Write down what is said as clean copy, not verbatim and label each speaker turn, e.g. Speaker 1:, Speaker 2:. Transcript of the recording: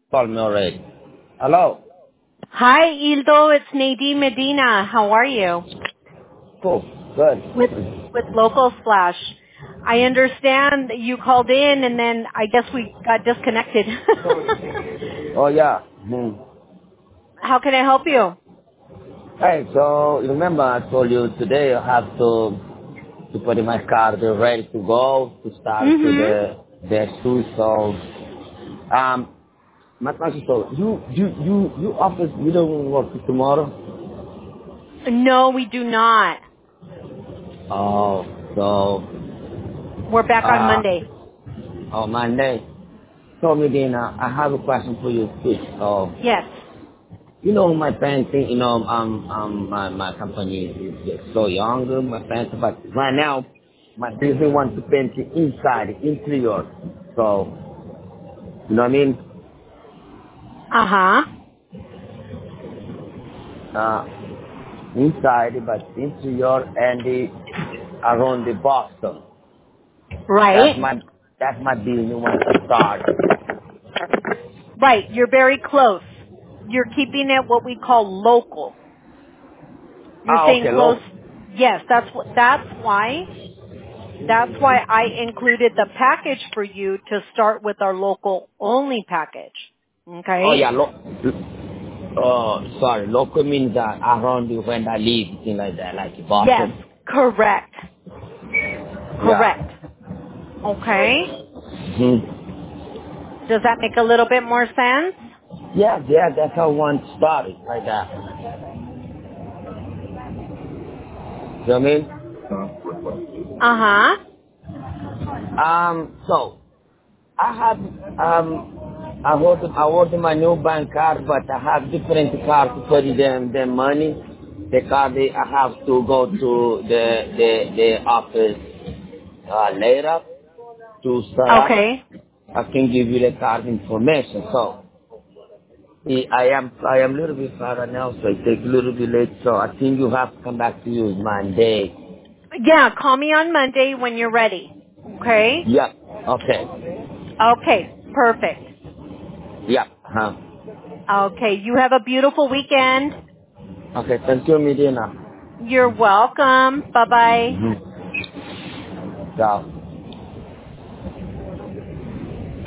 Speaker 1: Call me already. Hello.
Speaker 2: Hi, Ildo. It's Nadine Medina. How are you?
Speaker 1: Cool. Good.
Speaker 2: With Local Splash. I understand that you called in and then I guess we got disconnected.
Speaker 1: Oh yeah.
Speaker 2: How can I help you?
Speaker 1: Hey, so remember I told you today I have to put in my car ready to go to start to the shoes. So my question so you office you don't work tomorrow?
Speaker 2: No, we do not.
Speaker 1: Oh, so
Speaker 2: We're back on Monday.
Speaker 1: on Monday. So Medina, I have a question for you too. So
Speaker 2: Yes.
Speaker 1: you know, my painting, my company is so young, my painting, but right now, my business wants to paint it inside, interior. So, you know what I mean?
Speaker 2: Uh-huh.
Speaker 1: Inside, but interior and around the Boston. That's
Speaker 2: Right.
Speaker 1: my business wants to start.
Speaker 2: Right. You're very close. You're keeping it what we call local. You're staying
Speaker 1: Okay,
Speaker 2: close.
Speaker 1: look.
Speaker 2: Yes, that's why I included the package for you to start with our local only package.
Speaker 1: Oh
Speaker 2: Okay?
Speaker 1: yeah, look. Oh, sorry, local means that around when I live, thing like that, like
Speaker 2: Yes,
Speaker 1: Boston.
Speaker 2: correct.
Speaker 1: Yeah.
Speaker 2: Correct. Okay?
Speaker 1: Hmm.
Speaker 2: Does that make a little bit more sense?
Speaker 1: Yeah, that's how one started, like that. You know what I mean?
Speaker 2: Uh-huh.
Speaker 1: So I have I ordered my new bank card, but I have different cards to put the money. The card I have to go to the office later to set up.
Speaker 2: Okay.
Speaker 1: I can give you the card information. So I am a little bit far right now, so it takes a little bit late. So I think you have to come back to you Monday.
Speaker 2: Yeah, call me on Monday when you're ready. Okay?
Speaker 1: Yeah. Okay.
Speaker 2: Okay, perfect.
Speaker 1: Yeah.
Speaker 2: Okay, you have a beautiful weekend.
Speaker 1: Okay. Thank you, Medina.
Speaker 2: You're welcome. Bye-bye.
Speaker 1: Ciao.